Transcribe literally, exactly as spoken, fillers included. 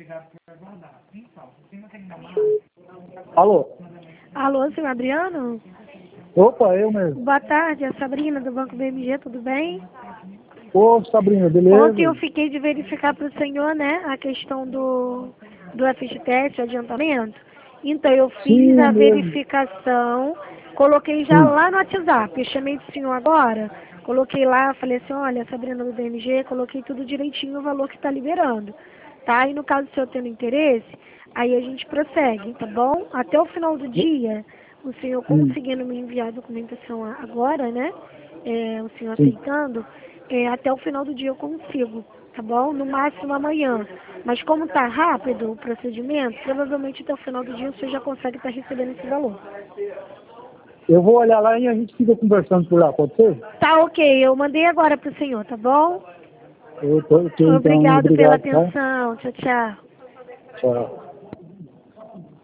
Alô? Alô, senhor Adriano? Opa, eu mesmo. Boa tarde, é a Sabrina do Banco B M G, tudo bem? Ô, Sabrina, beleza? Ontem eu fiquei de verificar para o senhor, né, a questão do, do F G T S, o adiantamento. Então, eu fiz Sim, a mesmo. verificação, coloquei já Sim. lá no WhatsApp. Eu chamei do senhor agora, coloquei lá, falei assim, olha, Sabrina do B M G, coloquei tudo direitinho o valor que está liberando. Tá? E no caso do senhor tendo interesse, aí a gente prossegue, tá bom? Até o final do dia, o senhor Sim. conseguindo me enviar a documentação agora, né? É, o senhor Sim. aceitando, é, até o final do dia eu consigo, tá bom? No máximo amanhã. Mas como tá rápido o procedimento, provavelmente até o final do dia o senhor já consegue estar recebendo esse valor. Eu vou olhar lá e a gente fica conversando por lá, pode ser? Tá ok, eu mandei agora pro senhor, tá bom? Eu tô, ok, então, Obrigado pela obrigado, tá? atenção. Tchau, tchau. Tchau.